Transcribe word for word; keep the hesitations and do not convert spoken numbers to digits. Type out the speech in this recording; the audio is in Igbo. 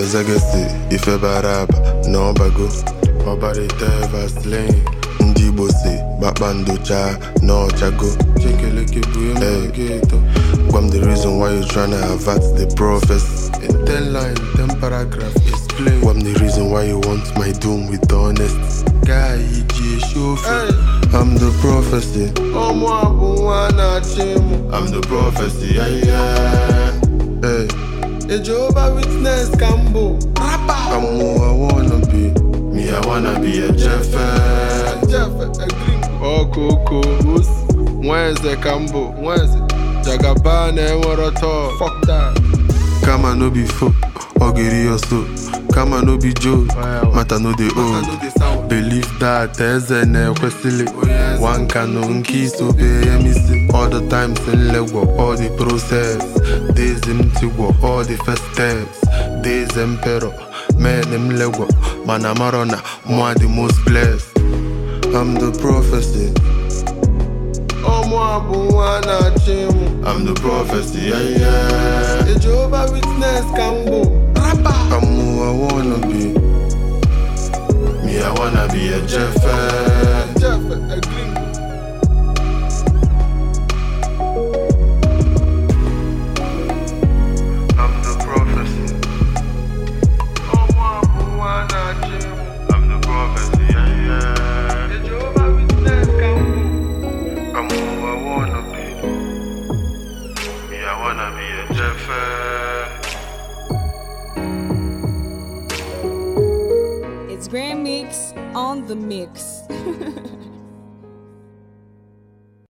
Ezegesi, Ife Baraba, no bago. Obarite Vaseline, Ndi Igbo si, Bakpando cha, no chago. Chekeleke buye mageto. Gwam the reason why you tryna avert the prophecy. In ten line, ten paragraph, explain. Gwam the reason why you want my doom with honesty. Guy, he show I'm the prophecy. I'm the prophecy, yeah, yeah. Hey. A Jehovah Witness Cambo rapper. I'm who I wanna be. Me, I wanna be a Jeff. Jeff, a green. Oh, Coco, who's where's the Cambo? Where's it? Jagabane, what a talk. Fuck that. Come on, no be folk. Ogiri or so. Come on, no be Joe. Mata no de old. Believe that there's an equestile. One canon keys to pay me. All the times in Lego, all the process. Days in Tigo, all the first steps. Days emperor, man in Lego. Manamarona, moi the most blessed. I'm the prophecy. I'm the prophecy, yeah, yeah. A Jehovah Witness Cambo rapper. I'm who I wanna be. Me, I wanna be a Jeff. Jeff, a green. I'm the prophecy. I'm the prophecy, yeah, yeah. A Jehovah Witness Cambo. I'm who I wanna be. Me, I wanna be a Jeff. It's Grand Mix on the mix.